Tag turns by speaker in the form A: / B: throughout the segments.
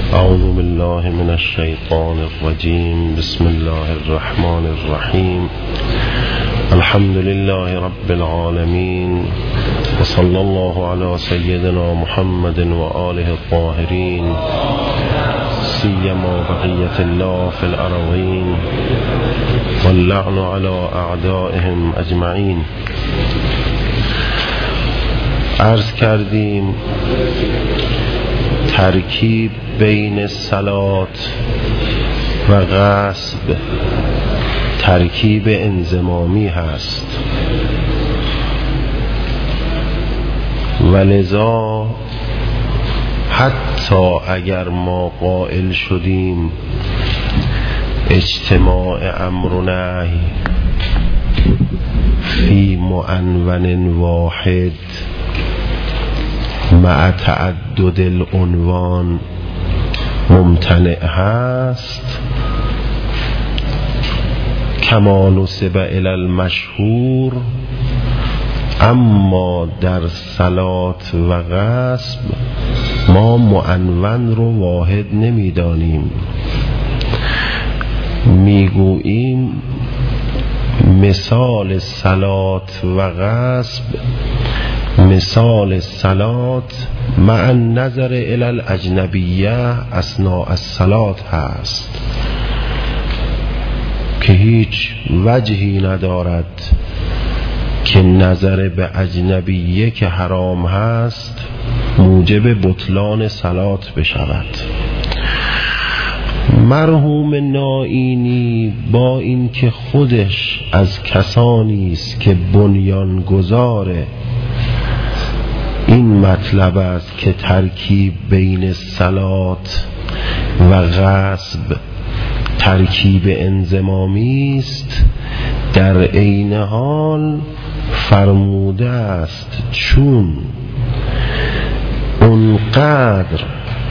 A: اعوذ بالله من الشیطان الرجیم. بسم الله الرحمن الرحیم. الحمد لله رب العالمین و صلی الله علی سیدنا محمد و آله الطاهرین سیما بقیة الله فی الارضین واللعن علی اعدائهم اجمعین. عرض کردیم ترکیب بین صلات و غصب ترکیب انضمامی هست و لذا حتی اگر ما قائل شدیم اجتماع امر و نهی فی معنون واحد مع تعدد العنوان ممتنع هست کما نسب الی المشهور، اما در صلات و غصب ما معنون رو واحد نمیدانیم. میگوییم مثال صلات و غصب مثال صلات مع النظر الی الاجنبیه اثناء الصلات هست که هیچ وجهی ندارد که نظر به اجنبیه که حرام هست موجب بطلان صلات بشود. مرحوم نائینی با این که خودش از کسانی است که بنیانگذار این مطلب است که ترکیب بین صلات و غصب ترکیب انضمامی است، در عین حال فرموده است چون اونقدر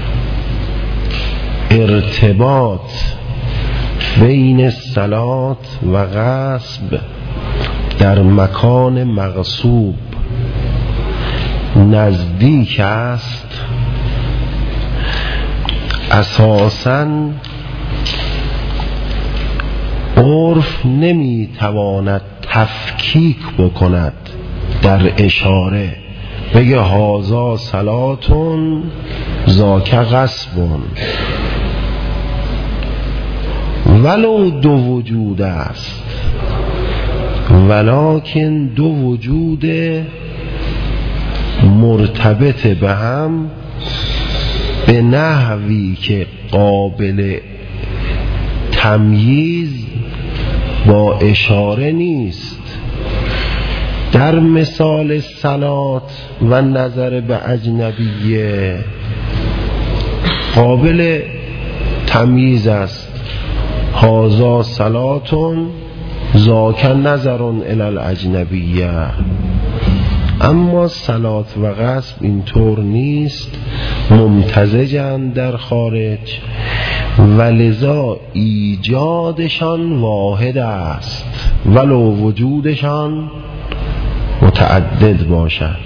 A: ارتباط بین صلات و غصب در مکان مغصوب نزدیک است، اساساً عرف نمیتواند تفکیک بکند در اشاره بگه هازا صلاتون ذاک غصبون، ولو دو وجود است، ولکن دو وجود مرتبط به هم به نحوی که قابل تمییز با اشاره نیست. در مثال صلات و نظر به اجنبیه قابل تمییز است، هازا صلاتون ذاک نظر الی الاجنبیه. اما صلات و غصب اینطور نیست، ممتزجند در خارج و لذا ایجادشان واحد است ولو وجودشان متعدد باشد.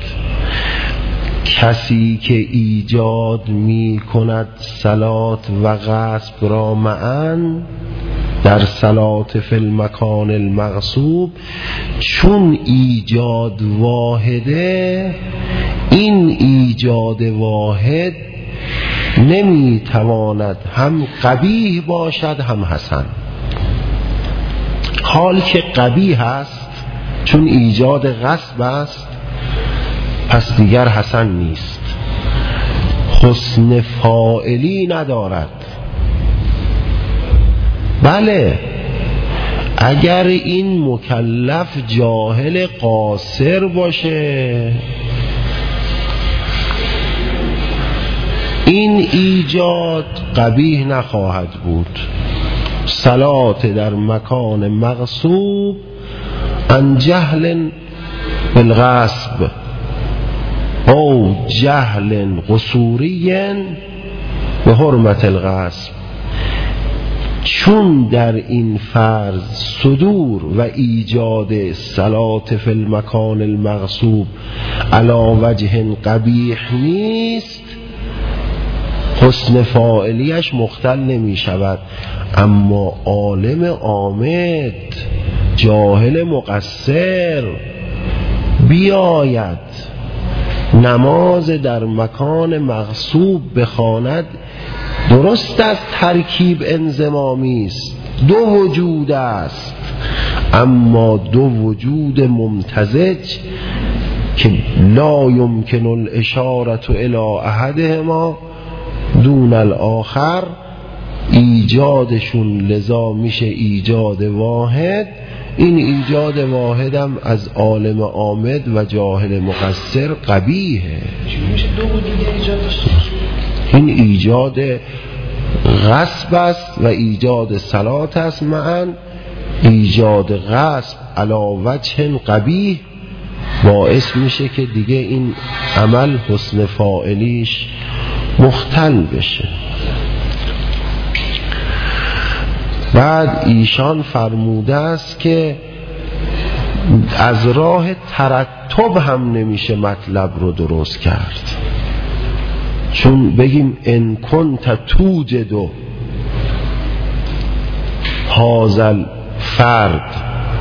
A: کسی که ایجاد می کند صلات و غصب را معاً در صلات فی المکان المغصوب، چون ایجاد واحده، این ایجاد واحد نمیتواند هم قبیح باشد هم حسن. حال که قبیح است چون ایجاد غصب است، پس دیگر حسن نیست، حسن فاعلی ندارد. بله اگر این مکلف جاهل قاصر باشه، این ایجاد قبیح نخواهد بود. صلات در مکان مغصوب عن جهل بالغصب او جهل قصوری به حرمت الغصب، چون در این فرض صدور و ایجاد صلات فی المکان المغصوب علی وجه قبیح نیست، حسن فاعلیش مختل نمی شود. اما عالم عامد، جاهل مقصر بیاید نماز در مکان مغصوب بخواند، درست است ترکیب انضمامی است، دو وجود است، اما دو وجود ممتزج که لا یمکن الاشاره الی احدهما دون الاخر، ایجادشون لذا میشه ایجاد واحد. این ایجاد واحدم از عالم عامد و جاهل مقصر قبیحه. این ایجاد غصب است و ایجاد صلات است معا. ایجاد غصب علی وجه قبیح باعث میشه که دیگه این عمل حسن فاعلیش مختل بشه. بعد ایشان فرموده است که از راه ترتب هم نمیشه مطلب رو درست کرد، چون بگیم ان کنت توجد هذا فرد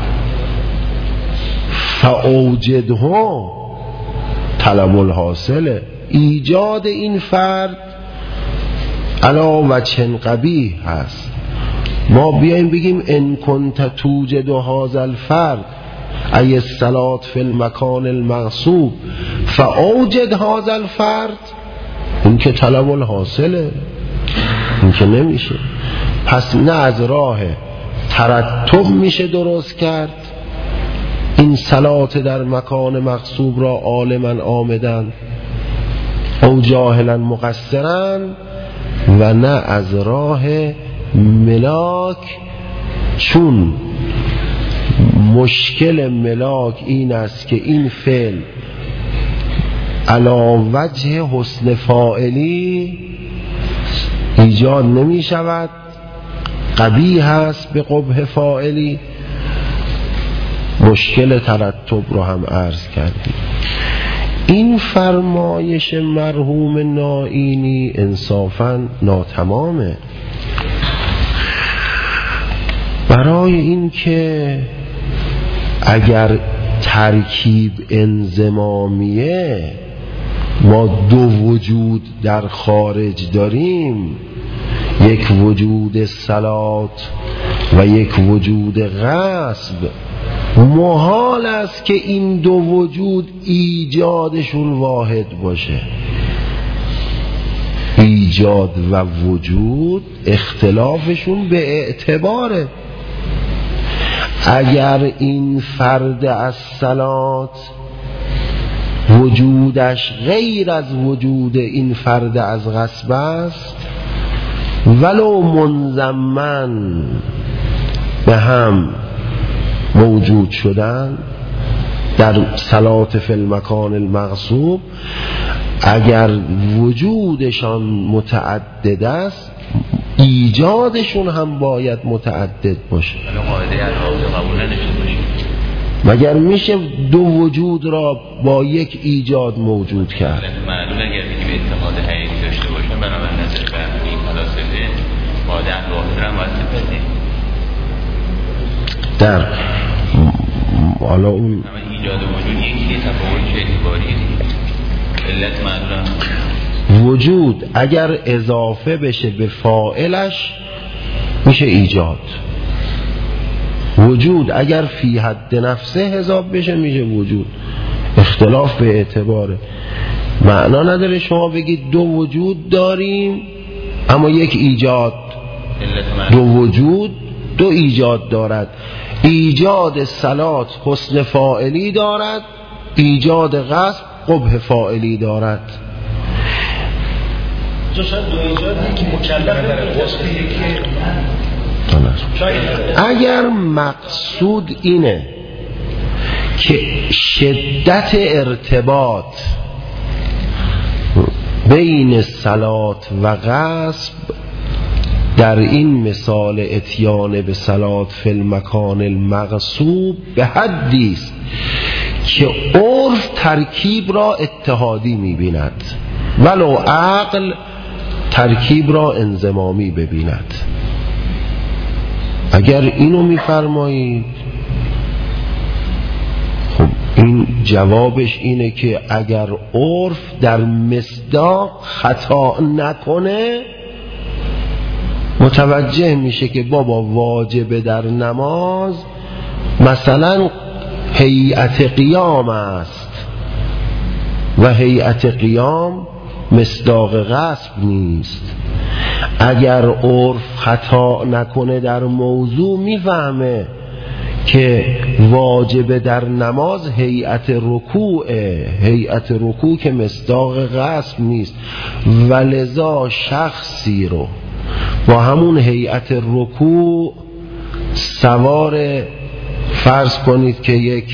A: فاوجده طلب الحاصله، ایجاد این فرد علی وجه قبیح هست. ما بیایم بگیم ان کنت توجد هذا الفرد ای الصلاة فی المکان المغصوب فاوجد هذا الفرد، این که طلب الحاصله، این که نمیشه. پس نه از راه ترتب میشه درست کرد این صلات در مکان مغصوب را عالما عامدن او جاهلا مقصرن، و نه از راه ملاک، چون مشکل ملاک این است که این فعل علی وجه حسن فاعلی ایجاد نمی شود، قبیح است به قبح فاعلی. مشکل ترتب رو هم عرض کردیم. این فرمایش مرحوم نائینی انصافاً ناتمامه. برای این که اگر ترکیب انضمامیه ما دو وجود در خارج داریم، یک وجود صلات و یک وجود غصب، محال است که این دو وجود ایجادشون واحد باشه. ایجاد و وجود اختلافشون به اعتباره. اگر این فرد از صلات وجودش غیر از وجود این فرد از غصب است، ولو منضمن به هم موجود شدن در صلات فی المکان المغصوب، اگر وجودشان متعدد است ایجادشون هم باید متعدد باشه. مگر میشه دو وجود را با یک ایجاد موجود کرد؟
B: معلوم اگر بگیم اتحاد حقیقی داشته باشن بنابراین نظر برمونی فلاسفه مادر واحد را باید بپذیریم.
A: در حالا اون
B: ایجاد وجود یکی تفاوت اعتباری علت معلوم.
A: وجود اگر اضافه بشه به فاعلش میشه ایجاد. وجود اگر فی حد نفسه حساب بشه میشه وجود. اختلاف به اعتباره. معنا نداره شما بگید دو وجود داریم اما یک ایجاد. دو وجود دو ایجاد دارد. ایجاد صلات حسن فاعلی دارد، ایجاد غصب قبح فاعلی دارد. اگر مقصود اینه که شدت ارتباط بین صلات و غصب در این مثال اتیان به صلات فی المکان المغصوب به حدی است که عرف ترکیب را اتحادی می‌بیند، ولو عقل ترکیب را انضمامی ببیند. اگر اینو میفرمایید، خب این جوابش اینه که اگر عرف در مصداق خطا نکنه، متوجه میشه که بابا واجب در نماز مثلا هیئت قیام است و هیئت قیام مصداق غصب نیست. اگر عرف خطا نکنه در موضوع، میفهمه که واجب در نماز هیئت رکوعه، هیئت رکوع که مصداق غصب نیست، ولذا شخصی رو با همون هیئت رکوع سوار، فرض کنید که یک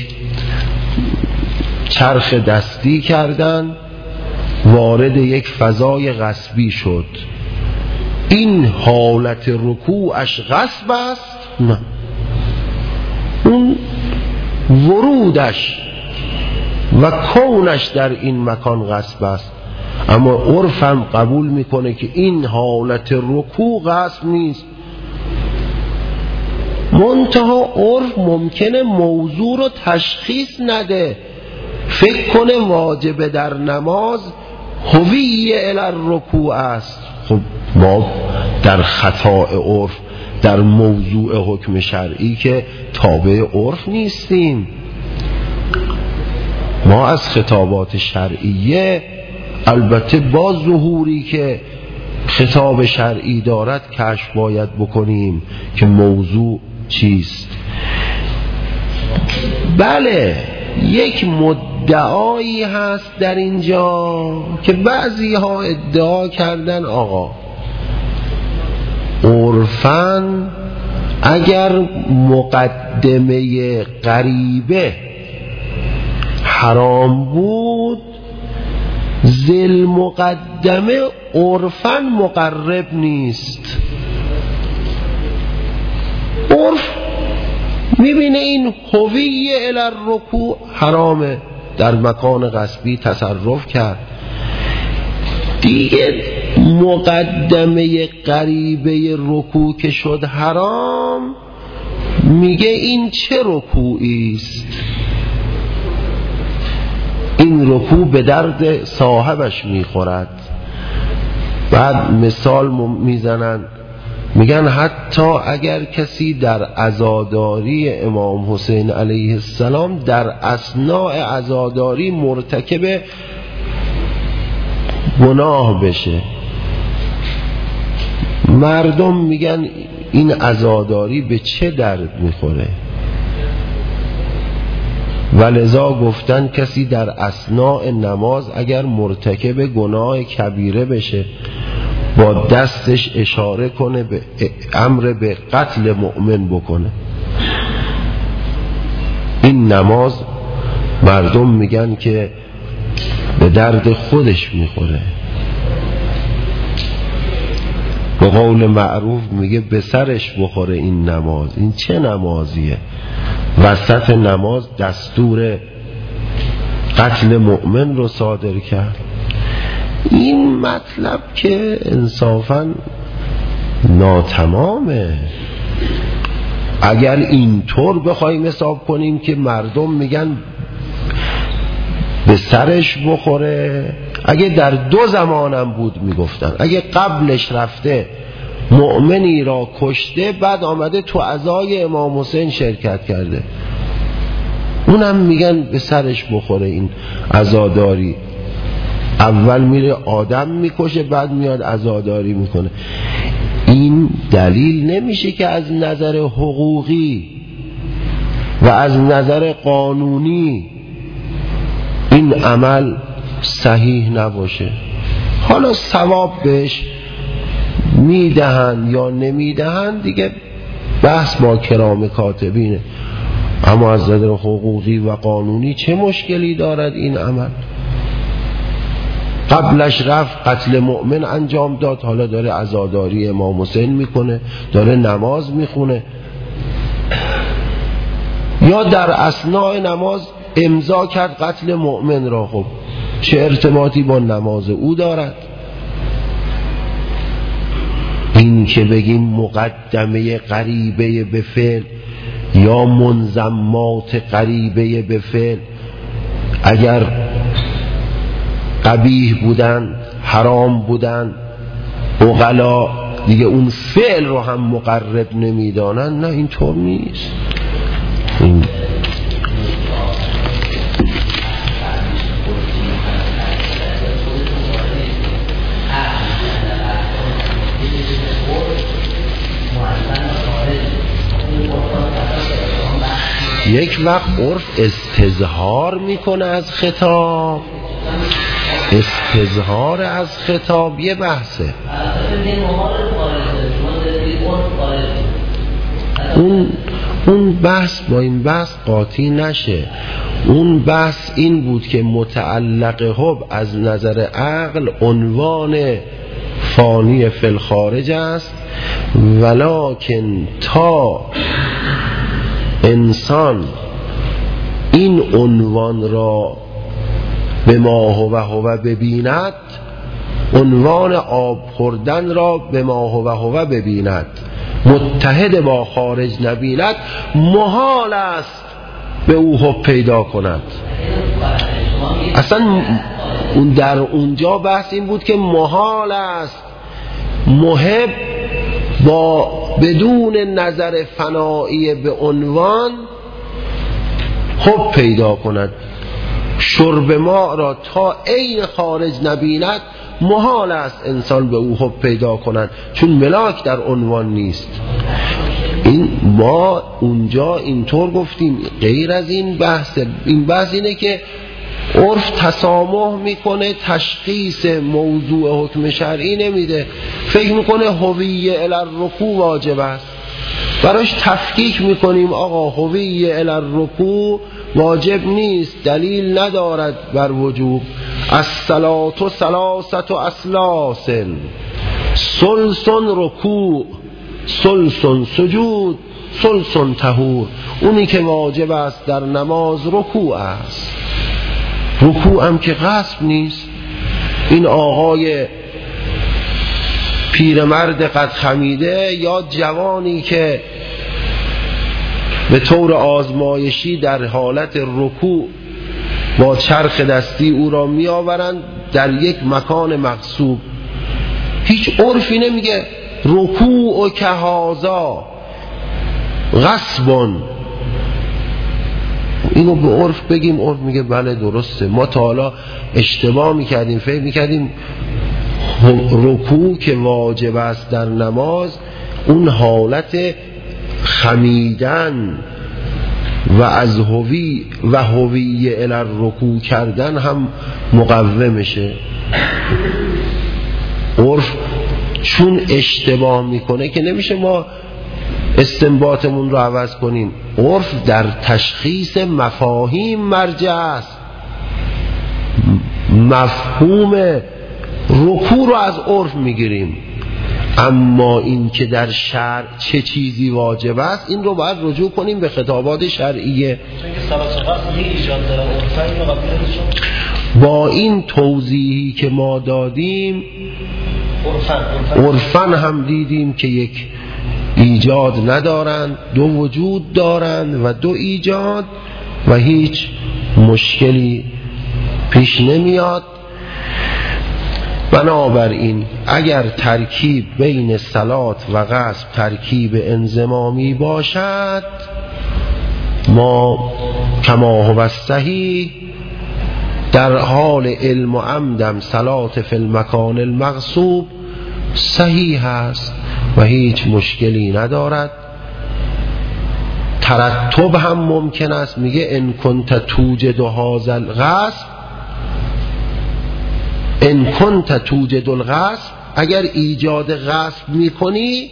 A: چرخ دستی کردن، وارد یک فضای غصبی شد، این حالت رکوعش غصب است؟ نه، اون ورودش و کونش در این مکان غصب است. اما عرف هم قبول میکنه که این حالت رکوع غصب نیست. منتها عرف ممکنه موضوع رو تشخیص نده، فکر کنه واجب در نماز هویه الی الرکوع است. خب ما در خطا عرف در موضوع حکم شرعی که تابع عرف نیستیم. ما از خطابات شرعیه، البته با ظهوری که خطاب شرعی دارد، کشف باید بکنیم که موضوع چیست. بله، یک مدعایی هست در اینجا که بعضی ها ادعا کردن آقا عرفاً اگر مقدمه غریبه حرام بود، ذل مقدمه عرفاً مقرب نیست. عرف میبینه این هویه الی الرکوع حرامه، در مکان غصبی تصرف کرد، دیگه مقدمه غریبه رکوع که شد حرام، میگه این چه رکوعی است؟ این رکوع به درد صاحبش میخورد. بعد مثال میزنن، میگن حتی اگر کسی در عزاداری امام حسین علیه السلام در اثناء عزاداری مرتکب گناه بشه، مردم میگن این عزاداری به چه درد میخوره؟ ولذا گفتن کسی در اثناء نماز اگر مرتکب گناه کبیره بشه، با دستش اشاره کنه، به امر به قتل مؤمن بکنه. این نماز مردم میگن که به درد خودش میخوره. به قول معروف میگه به سرش بخوره این نماز. این چه نمازیه؟ وسط نماز دستور قتل مؤمن رو صادر کرد. این مطلب که انصافاً ناتمامه. اگر اینطور بخوایم حساب کنیم که مردم میگن به سرش بخوره، اگه در دو زمانم بود میگفتن، اگه قبلش رفته مؤمنی را کشته، بعد آمده تو عزای امام حسین شرکت کرده، اونم میگن به سرش بخوره این عزاداری. اول میره آدم میکشه، بعد میاد عزاداری میکنه. این دلیل نمیشه که از نظر حقوقی و از نظر قانونی این عمل صحیح نباشه. حالا ثواب بهش میدهن یا نمیدهن دیگه بحث با کرام کاتبینه، اما از نظر حقوقی و قانونی چه مشکلی دارد این عمل؟ قبلش رفت قتل مؤمن انجام داد، حالا داره عزاداری امام حسین میکنه، داره نماز میخونه، یا در اثناء نماز امضا کرد قتل مؤمن را. خب چه ارتباطی با نماز او دارد؟ که بگیم مقدمه قریبه به فعل یا منضمات قریبه به فعل اگر قبیح بودن، حرام بودن، عقلا دیگه اون فعل رو هم مقرب نمیدانن. نه اینطور نیست. یک وقت عرف استظهار میکنه از خطاب، استظهار از خطاب یه بحثه. اون بحث با این بحث قاطی نشه. اون بحث این بود که متعلق حب از نظر عقل عنوان فانی فی الخارج است، ولکن تا انسان این عنوان را به ما هو ببیند، عنوان آب خوردن را به ما هو ببیند، متحد با خارج نبیند، محال است به او حب پیدا کند. اصلا در اونجا بحث این بود که محال است محب با بدون نظر فنایی به عنوان حب پیدا کند. شرب ما را تا عین خارج نبیند محال است انسان به او حب پیدا کند، چون ملاک در عنوان نیست. این ما اونجا اینطور گفتیم. غیر از این بحث، این بحث اینه که عرف تسامح میکنه، تشخیص موضوع حکم شرعی نمیده. فکر میکنه هویه الی الرکوع واجب است، براش تفکیک میکنیم آقا هویه الی الرکوع واجب نیست، دلیل ندارد بر وجوب. الصلاة ثلاثة اسلاس، ثلث رکوع، ثلث سجود، ثلث طهور. اونی که واجب است در نماز رکوع است. رکوع هم که غصب نیست. این آقای پیرمرد قد خمیده یا جوانی که به طور آزمایشی در حالت رکوع با چرخ دستی او را می آورند در یک مکان مغصوب، هیچ عرفی نمیگه رکوع و کهازا غصبون. اینو به عرف بگیم، عرف میگه بله درسته. ما تا حالا اشتباه میکردیم، فکر میکردیم رکوع که واجب است در نماز اون حالت خمیدن و از هویه الی الرکوع کردن هم مقومشه. عرف چون اشتباه میکنه که نمیشه ما استنباطمون رو عوض کنیم. عرف در تشخیص مفاهیم مرجع است. مفهوم رکوع رو از عرف میگیریم، اما این که در شرع چه چیزی واجب است این رو باید رجوع کنیم به خطابات شرعیه. با این توضیحی که ما دادیم عرفاً هم دیدیم که یک ایجاد ندارند، دو وجود دارند و دو ایجاد و هیچ مشکلی پیش نمیاد. بنابراین اگر ترکیب بین صلات و غصب ترکیب انضمامی باشد، ما کما هو الصحیح در حال علم و عمدم صلات فی المکان المغصوب صحیح است و هیچ مشکلی ندارد. ترتب هم ممکن است. میگه ان کنت توجد هذا الغصب، ان کنت توجد الغصب، اگر ایجاد غصب میکنی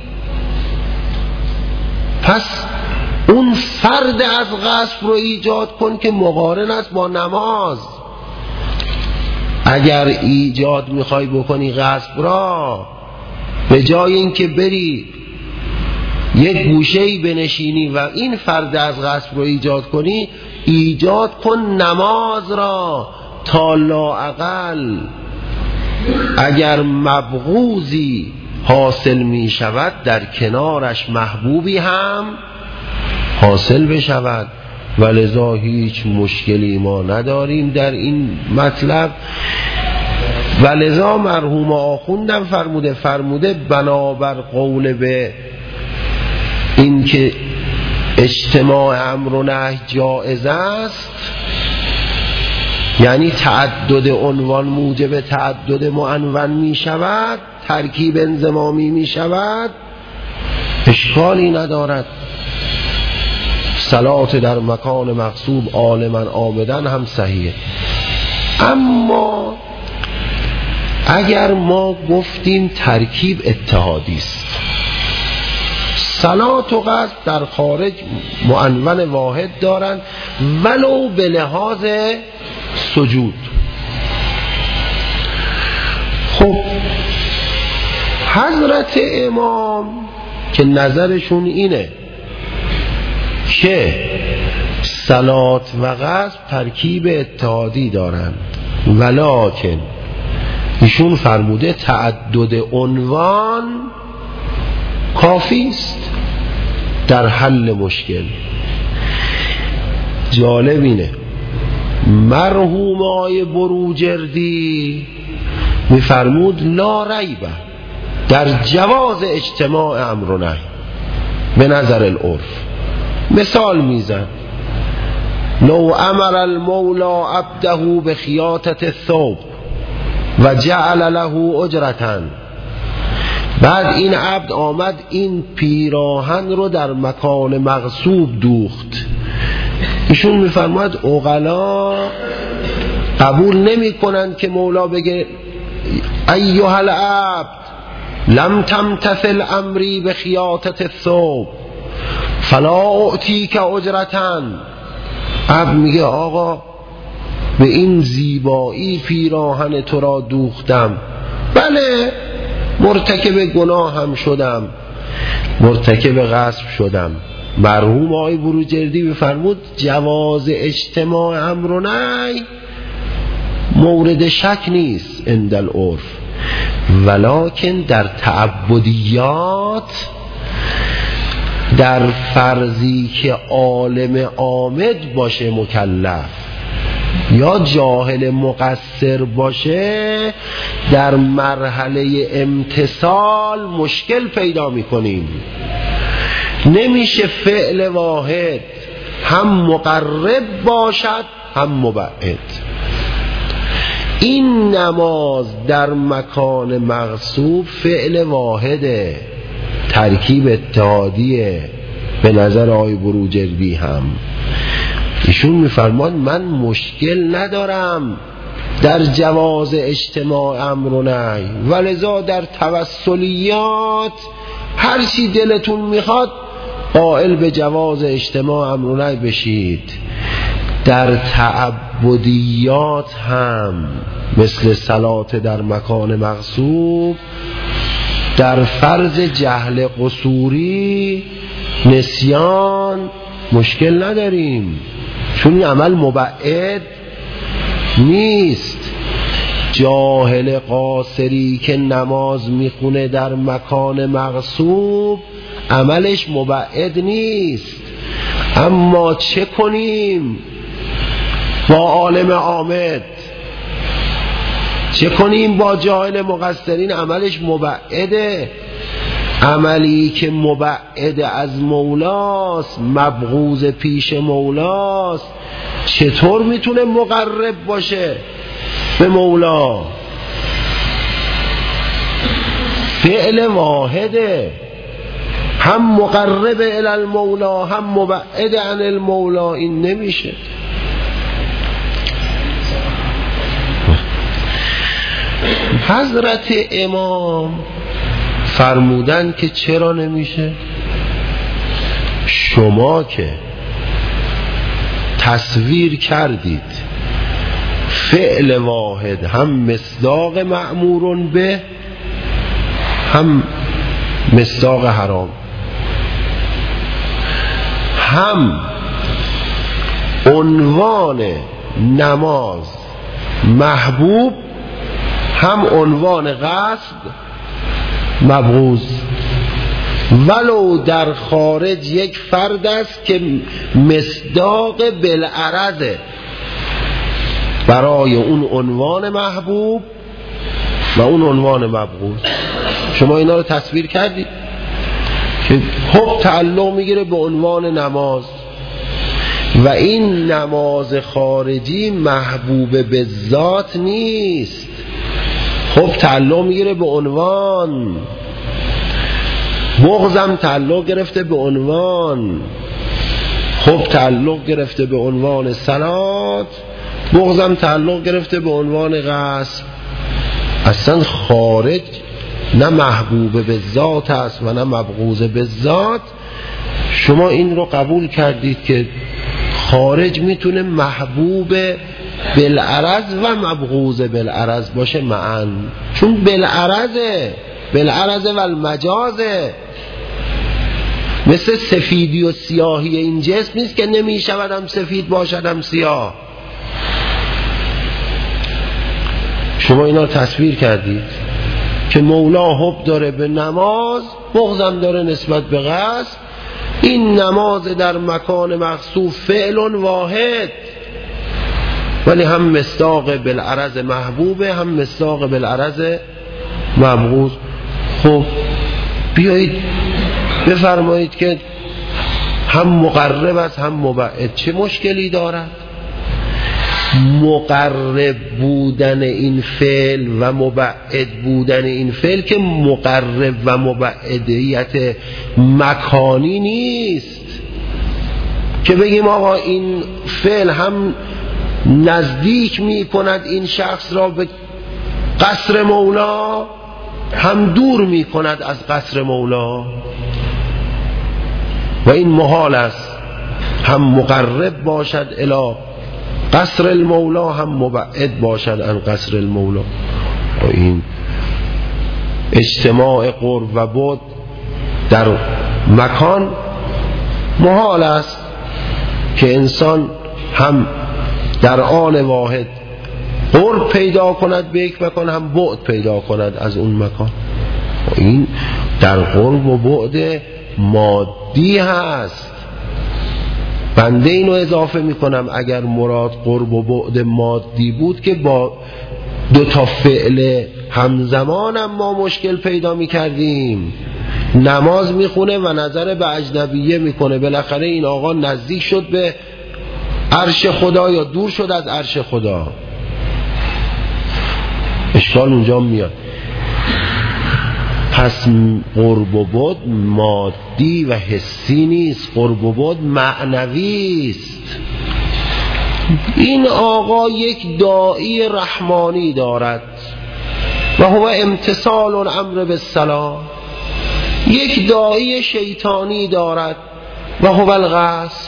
A: پس اون فرد از غصب رو ایجاد کن که مقارن است با نماز. اگر ایجاد میخوای بکنی غصب را، به جای اینکه بری یک گوشه‌ای بنشینی و این فرد از غصب رو ایجاد کنی، ایجاد کن نماز را تا لااقل اگر مبغوضی حاصل می شود در کنارش محبوبی هم حاصل بشود. ولذا هیچ مشکلی ما نداریم در این مطلب. ولذا مرحوم آخوندم فرموده بنابر قول به این که اجتماع امر و نهی جائز است، یعنی تعدد عنوان موجب تعدد معنون می شود، ترکیب انضمامی می شود، اشکالی ندارد. صلات در مکان مغصوب عالما عامدن هم صحیحه. اما اگر ما گفتیم ترکیب اتحادی است، صلات و قصد در خارج معنون واحد دارند ولو به لحاظ سجود. خب حضرت امام که نظرشون اینه که صلات و قصد ترکیب اتحادی دارند، ولکن ایشون فرموده تعدد عنوان کافی است در حل مشکل. جالب اینه مرحوم آقای بروجردی میفرمود لا ریبه در جواز اجتماع امر و نهی به نظر العرف. مثال میزن لو امر المولا عبده بخیاطة الثوب و جعل له اجرة، بعد این عبد آمد این پیراهن رو در مکان مغصوب دوخت. ایشون میفرماید عقلا قبول نمی کنند که مولا بگه ایها العبد لم تمتثل امری بخیاطة الثوب فلا اعطیک اجرة. عبد میگه آقا به این زیبایی پیراهن تو را دوختم، بله مرتکب گناه هم شدم، مرتکب غصب شدم. مرحوم آقای بروجردی بفرمود جواز اجتماع امر و نهی مورد شک نیست عند العرف، ولکن در تعبدیات، در فرضی که عالم عامد باشه مکلف یا جاهل مقصر باشه، در مرحله امتثال مشکل پیدا میکنیم. نمیشه فعل واحد هم مقرب باشد هم مبعد. این نماز در مکان مغصوب فعل واحده، ترکیب اتحادیه به نظر آقای بروجردی هم. ایشون میفرمان من مشکل ندارم در جواز اجتماع امر و نهی، ولذا در توسلیات هر چی دلتون میخواد قائل به جواز اجتماع امر و نهی بشید. در تعبدیات هم مثل صلات در مکان مغصوب، در فرض جهل قصوری نسیان مشکل نداریم، چون این عمل مبعد نیست. جاهل قاصری که نماز میخونه در مکان مغصوب عملش مبعد نیست. اما چه کنیم با عالم عامد؟ چه کنیم با جاهل مقصرین؟ عملش مبعده. عملی که مبعد از مولاست، مبغوض پیش مولاست، چطور میتونه مقرب باشه به مولا؟ فعل واحده، هم مقرب الی المولا هم مبعد عن المولا. این نمیشه. حضرت امام فرمودن که چرا نمیشه؟ شما که تصویر کردید فعل واحد هم مصداق مأمورون به هم مصداق حرام، هم عنوان نماز محبوب هم عنوان قصد مبغوض، ولو در خارج یک فرد است که مصداق بالعرضه برای اون عنوان محبوب و اون عنوان مبغوض. شما اینا رو تصویر کردید که حب تعلق میگیره به عنوان نماز و این نماز خارجی محبوب به ذات نیست، حب تعلق میگیره به عنوان، بغضم تعلق گرفته به عنوان، حب تعلق گرفته به عنوان صلات، بغضم تعلق گرفته به عنوان غصب. اصلا خارج نه محبوب به ذات است و نه مبغوض به ذات. شما این رو قبول کردید که خارج میتونه محبوب بالعرض و مبغوض بالعرض باشه معاً، چون بالعرض و المجازه. مثل سفیدی و سیاهی این جسم نیست که نمیشود هم سفید باشد هم سیاه. شما اینا رو تصویر کردید که مولا حب داره به نماز، بغضم داره نسبت به غصب. این نماز در مکان مخصوص فعل واحد، ولی هم مصداق بالعرض محبوبه هم مصداق بالعرض مبغوض. خب بیایید بفرمایید که هم مقرب است هم مبعد، چه مشکلی دارد؟ مقرب بودن این فعل و مبعد بودن این فعل که مقرب و مبعدیت مکانی نیست که بگیم آقا این فعل هم نزدیک می کند این شخص را به قصر مولا هم دور می کند از قصر مولا، و این محال است هم مقرب باشد الی قصر المولا هم مبعد باشد عن قصر المولا. و این اجتماع قرب و بعد در مکان محال است که انسان هم در آن واحد قرب پیدا کند به یک مکان هم بعد پیدا کند از اون مکان. و این در قرب و بعد مادی هست. بنده اینو اضافه میکنم اگر مراد قرب و بعد مادی بود که با دو تا فعل همزمان هم ما مشکل پیدا میکردیم. نماز میخونه و نظر به اجنبیه میکنه، بالاخره این آقا نزدیک شد به عرش خدا یا دور شد از عرش خدا. اشکال اونجا میاد. پس قرب و بعد مادی و حسی نیست، قرب و بعد معنوی است. این آقا یک داعی رحمانی دارد و هو امتثال الامر بالصلاة، یک داعی شیطانی دارد و هو الغصب.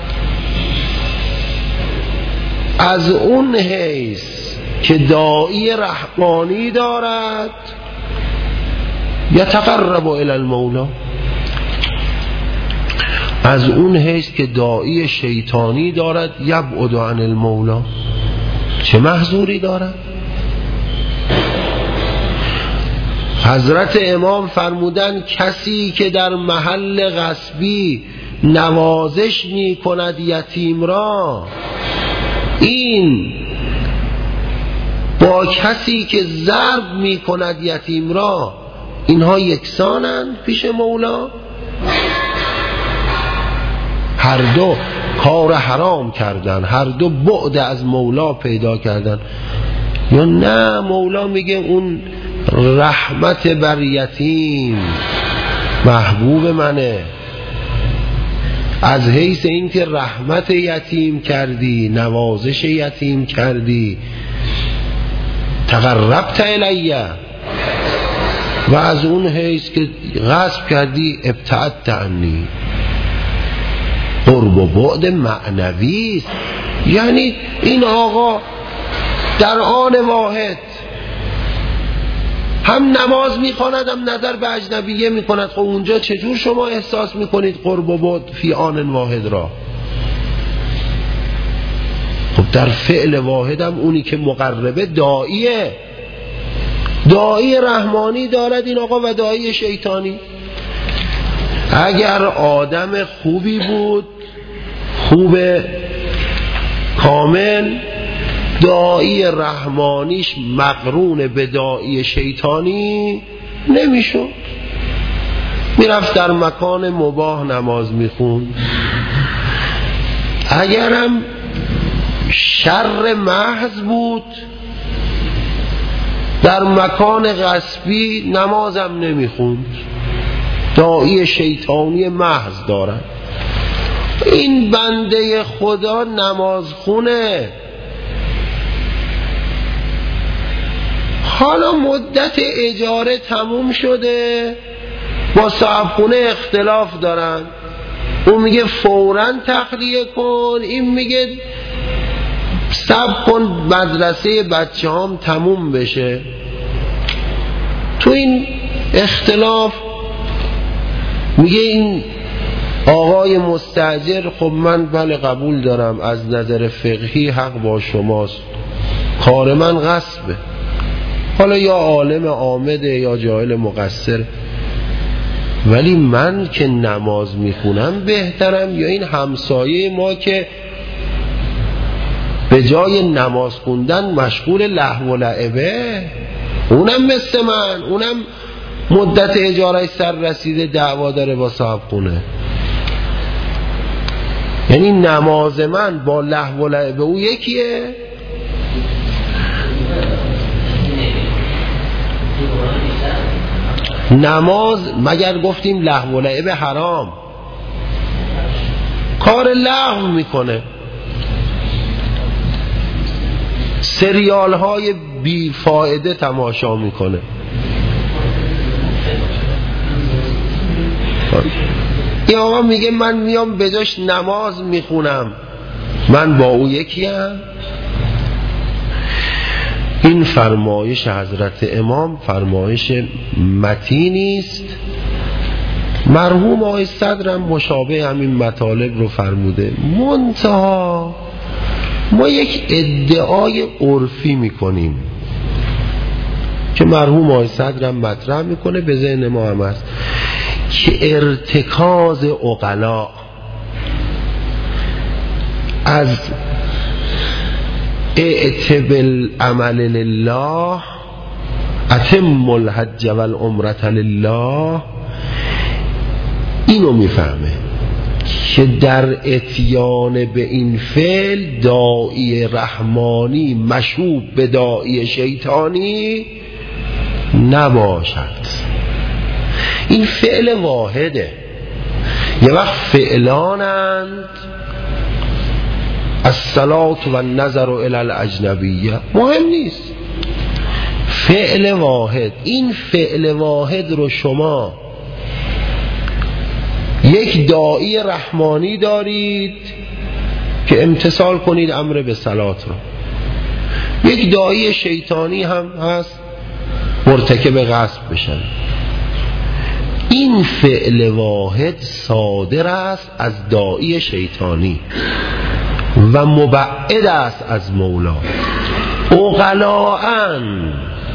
A: از اون حیث که داعی رحمانی دارد یتقرب الی المولا، از اون حیث که داعی شیطانی دارد یبعد عن المولا. چه محظوری دارد؟ حضرت امام فرمودن کسی که در محل غصبی نوازش می کند یتیم را، این با کسی که ضرب می کند یتیم را، اینها یکسانند پیش مولا؟ هر دو کار حرام کردن، هر دو بعد از مولا پیدا کردن. یا نه، مولا میگه اون رحمت بر یتیم محبوب منه، از حیث این که رحمت یتیم کردی، نوازش یتیم کردی، تقربت الیه، و از اون حیث که غصب کردی ابتعدت عنی. قرب و بعد معنوی است. یعنی این آقا در آن واحد هم نماز میخواند هم نظر به اجنبیه میکند. خب اونجا چجور شما احساس میکنید قرب و بعد فی آن واحد را؟ خب در فعل واحد هم اونی که مقربه داعیه، داعی رحمانی دارد این آقا و داعی شیطانی. اگر آدم خوبی بود، خوب کامل، داعی رحمانیش مقرون به داعی شیطانی نمیشد، میرفت در مکان مباح نماز میخوند. اگرم شر محض بود، در مکان غصبی نمازم نمیخوند، داعی شیطانی محض دارد. این بنده خدا نماز خونه، حالا مدت اجاره تموم شده، با صاحبخونه اختلاف دارن، اون میگه فوراً تخلیه کن، این میگه صبر کن مدرسه بچه هام تموم بشه. تو این اختلاف میگه این آقای مستاجر خب من بله قبول دارم، از نظر فقهی حق با شماست، کار من غصبه. حالا یا عالم عامده یا جاهل مقصر، ولی من که نماز میخونم بهترم یا این همسایه ما که به جای نماز خوندن مشغول لهو و لعبه، اونم مثل من، اونم مدت اجارهش سر رسیده دعوا داره با صاحب خونه. یعنی نماز من با لهو و لعبه او یکیه؟ نماز مگر گفتیم لهو و لعب حرام، کار لهو میکنه، سریال های بی فایده تماشا میکنه. این آقا میگه من میام به جاش نماز میخونم، من با او یکیم. این فرمایش حضرت امام فرمایش متینی است. مرحوم آقای صدرم مشابه همین مطالب رو فرموده، منتها ما یک ادعای عرفی میکنیم که مرحوم آقای صدرم مطرح میکنه، به ذهن ما هم هست، که ارتکاز عقلا از ائت بالعمل لله اتم الحج والعمرة لله، اینو میفهمه که در اتیان به این فعل داعی رحمانی مشوب به داعی شیطانی نباشد. این فعل واحده، یه وقت فعلانند الصلاة و النظر الی الاجنبیه، مهم نیست، فعل واحد. این فعل واحد رو شما یک داعی رحمانی دارید که امتثال کنید امر به صلات رو، یک داعی شیطانی هم هست مرتکب غصب بشن. این فعل واحد صادر است از داعی شیطانی و مبعد است از مولا. عقلاً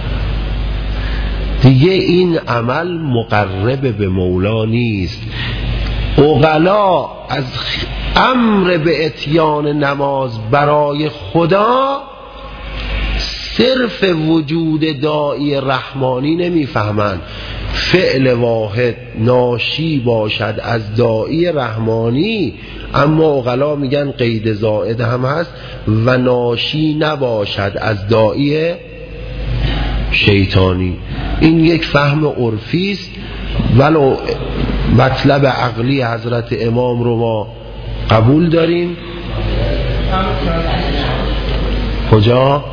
A: دیگه این عمل مقرب به مولا نیست. عقلا از امر به اتیان نماز برای خدا صرف وجود داعی رحمانی نمیفهمند. فعل واحد ناشی باشد از داعی رحمانی، اما عقلا میگن قید زائد هم هست و ناشی نباشد از داعی شیطانی. این یک فهم عرفی است، ولو مطلب عقلی حضرت امام رو ما قبول داریم. کجا؟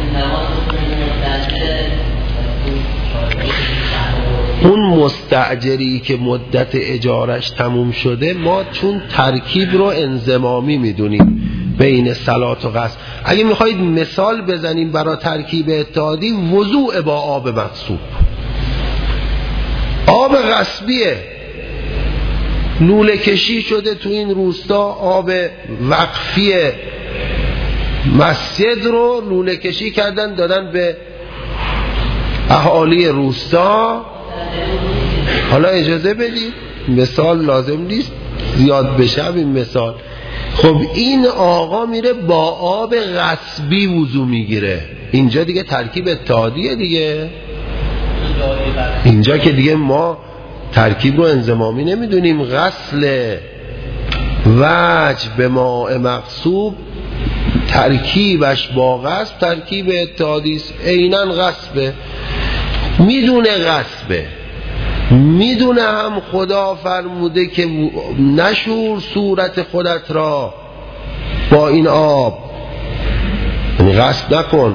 A: اون مستأجری که مدت اجارش تموم شده، ما چون ترکیب رو انضمامی میدونیم بین صلات و غسل. اگه میخواید مثال بزنیم برای ترکیب اتحادی، وضوء با آب مغصوب، آب غصبیه، لوله کشی شده تو این روستا، آب وقفی مسجد رو لوله کشی کردن دادن به اهالی روستا. حالا اجازه بدید مثال لازم نیست زیاد بشه این مثال. خب این آقا میره با آب غصبی وضو میگیره، اینجا دیگه ترکیب اتحادیه دیگه، اینجا که دیگه ما ترکیب رو انضمامی نمیدونیم. غسل وجه به ماء مغصوب ترکیبش با غصب ترکیب اتحادی است، عیناً غصبه، میدونه غصبه، میدونه هم خدا فرموده که نشور صورت خودت را با این آب، یعنی غصب نکن.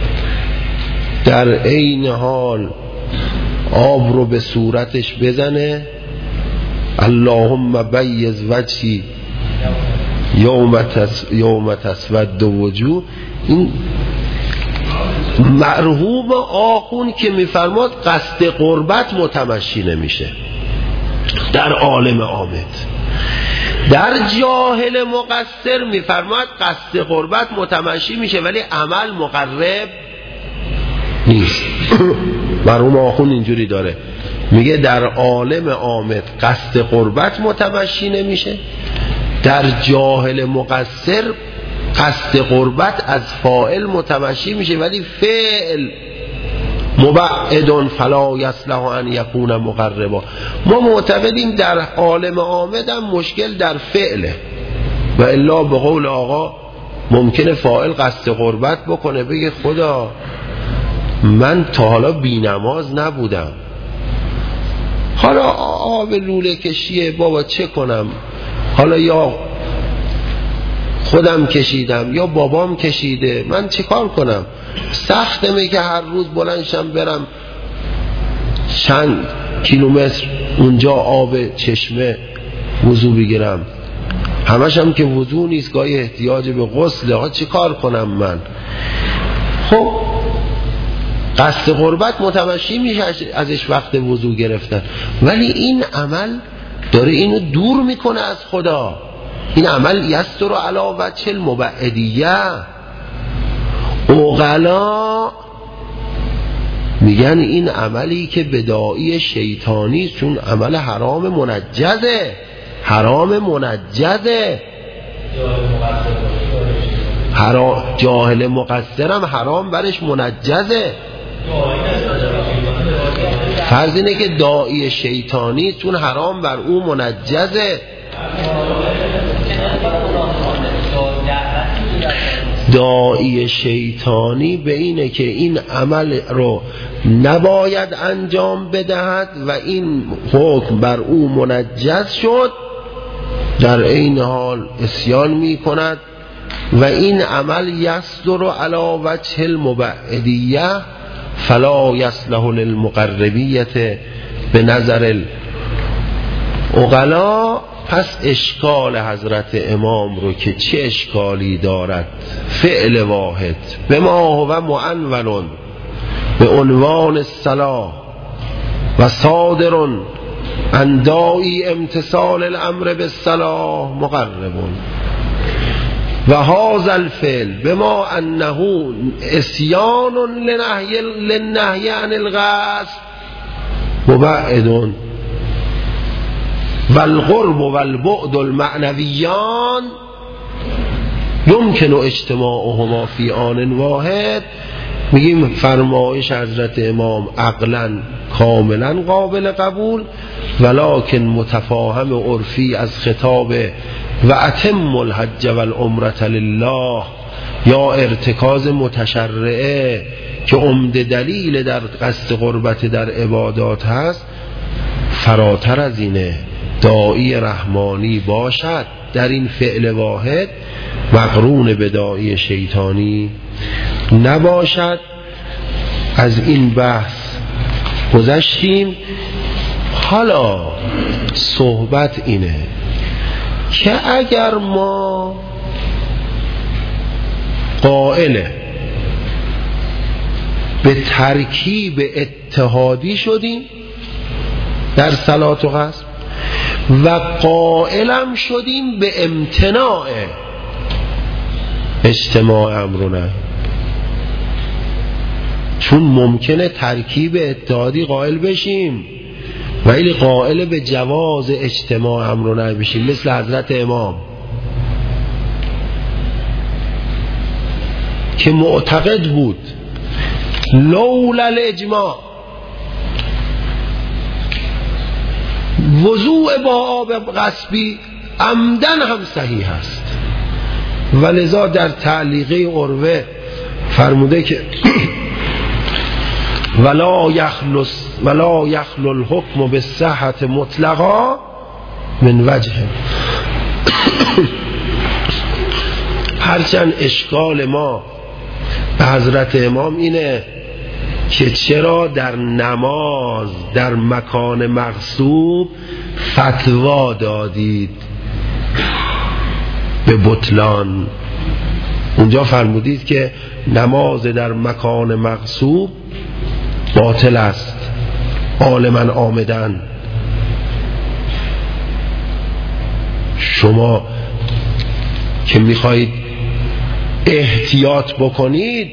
A: در عین حال آب رو به صورتش بزنه، اللهم بیض وجهی یوم تسود وجوه. این مرحوم آخون که میفرماد قصد قربت متمشی نمیشه در عالم عامد. در جاهل مقصر میفرماد قصد قربت متمشی میشه ولی عمل مقرب نیست. مرحوم آخون اینجوری داره، میگه در عالم عامد قصد قربت متمشی نمیشه، در جاهل مقصر قصد قربت از فاعل متمشی میشه ولی فعل مبعد فلا یصلح ان یکون مقربا. ما معتقدیم در عالم عامد هم مشکل در فعله، و الا به قول آقا ممکنه فاعل قصد قربت بکنه، بگه خدا من تا حالا بی نماز نبودم، حالا آب لوله کشیه بابا چه کنم، حالا یا خودم کشیدم یا بابام کشیده، من چه کار کنم، سختمه که هر روز بلندشم برم چند کیلومتر اونجا آب چشمه وضو بگیرم، همشم که وضو نیست، گاهی احتیاج به غسله، ها چه کار کنم من. خب قصد قربت متمشی میشه ازش وقت وضو گرفتن، ولی این عمل داره اینو دور میکنه از خدا. این عمل یستر علی وجه المبعدیه. عقلا میگن این عملی که بداعی شیطانی، چون عمل حرام منجزه، حرام منجزه، جاهل مقصرم حرام برش منجزه. فرض اینه که داعی شیطانی چون حرام بر او منجزه، داعی شیطانی به اینه که این عمل رو نباید انجام بدهد و این حکم بر او منجز شد، در این حال عصیان می کند و این عمل یصدر علی وجه المبعدیه فلا یصلح للمقربیه به نظر العقلا. پس اشکال حضرت امام رو که چه اشکالی دارد فعل واحد به ما هو معنون به عنوان الصلاة و صادر عن داعی امتثال الامر بالصلاة مقربون و هذا الفعل بما انه اسیان للنهی عن الغصب مبعد والقرب والبعد المعنویان يمكن اجتماعهما فی آن واحد. میگیم فرمایش حضرت امام عقلا کاملا قابل قبول، ولکن متفاهم عرفی از خطاب و اتم الحج والعمرة لله یا ارتکاز متشرعه که عمده دلیل در قصد قربت در عبادات هست فراتر از اینه. داعی رحمانی باشد در این فعل واحد مقرون به داعی شیطانی نباشد. از این بحث گذشتیم. حالا صحبت اینه که اگر ما قائل به ترکیب اتحادی شدیم در صلات و غسل و قائلم شدیم به امتناع اجتماع امرونه، چون ممکنه ترکیب اتحادی قائل بشیم ولی قائل به جواز اجتماع امر و نهی بشیم، مثل حضرت امام که معتقد بود لولا الاجماع وضوء با آب غصبی عمدن هم صحیح است، ولذا در تعلیقه عروه فرموده که ولا یخلو الحکم بالصحة مطلقا من وجه. هرچند اشکال ما به حضرت امام اینه که چرا در نماز در مکان مغصوب فتوا دادید به بطلان. اونجا فرمودید که نماز در مکان مغصوب باطل است عالما آمدن. شما که میخواهید احتیاط بکنید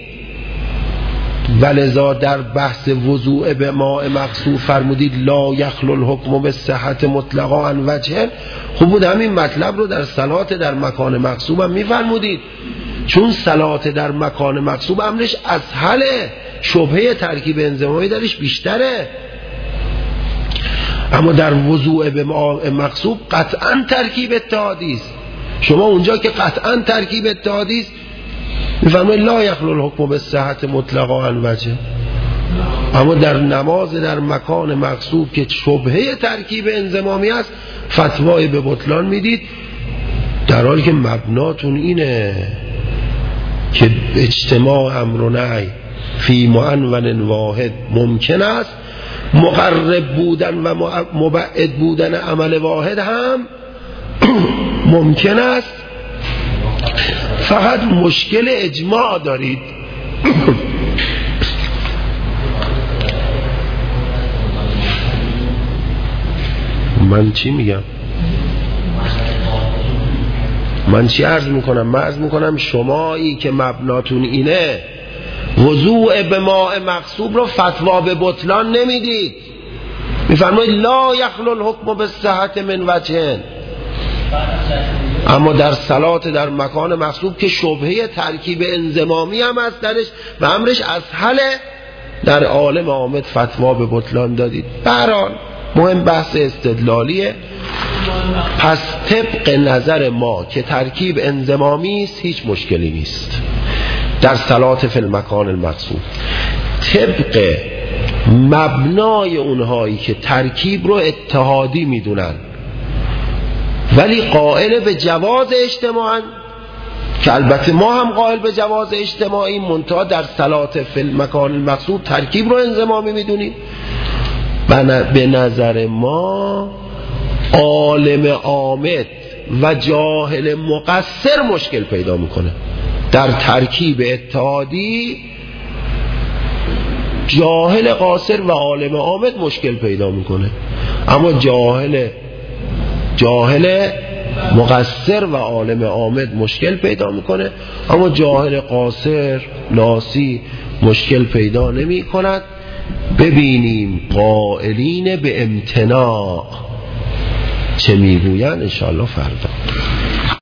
A: ولذا در بحث وضوء به ماء مغصوب فرمودید لا یخلو الحکم بالصحة مطلقا عن وجه. خوب بود همین مطلب رو در صلات در مکان مغصوب هم میفرمودید، چون صلات در مکان مغصوب امرش اسهله، شبهه ترکیب انضمامی درش بیشتره. اما در وضوء به ماء مغصوب قطعا ترکیب اتحادی است. شما اونجا که قطعا ترکیب اتحادی است میفرمایید لا یخلو الحکم بالصحة مطلقا عن وجه، اما در نماز در مکان مغصوب که شبهه ترکیب انضمامی است فتوای به بطلان میدید، در حالی که مبناتون اینه که اجتماع امر و نهی فی معنون واحد ممکن است، مقرب بودن و مبعد بودن عمل واحد هم ممکن است، فقط مشکل اجماع دارید. من چی میگم؟ من چی عرض میکنم؟ من عرض میکنم شمایی که مبناتون اینه وضوء به ماء مغصوب رو فتوا به بطلان نمیدید، میفرمایید لا یخلو الحکم بالصحة من وجه، اما در صلات در مکان مغصوب که شبهه ترکیب انضمامی هم هست درش و امرش اسهله در عالم عامد فتوا به بطلان دادید. برحال مهم بحث استدلالیه. پس طبق نظر ما که ترکیب انضمامی است هیچ مشکلی نیست در صلات فی المکان المغصوب. طبق مبنای اونهایی که ترکیب رو اتحادی میدونن ولی قائل به جواز اجتماعاً، که البته ما هم قائل به جواز اجتماعی، منتها در صلات فی المکان المغصوب ترکیب رو انضمامی میدونیم، به نظر ما عالم عامد و جاهل مقصر مشکل پیدا میکنه. در ترکیب اتحادی جاهل قاصر و عالم عامد مشکل پیدا میکنه، اما جاهل مقصر و عالم عامد مشکل پیدا میکنه، اما جاهل قاصر ناسی مشکل پیدا نمی کند. ببینیم قائلین به امتناع چه میگوین انشاءالله فردا.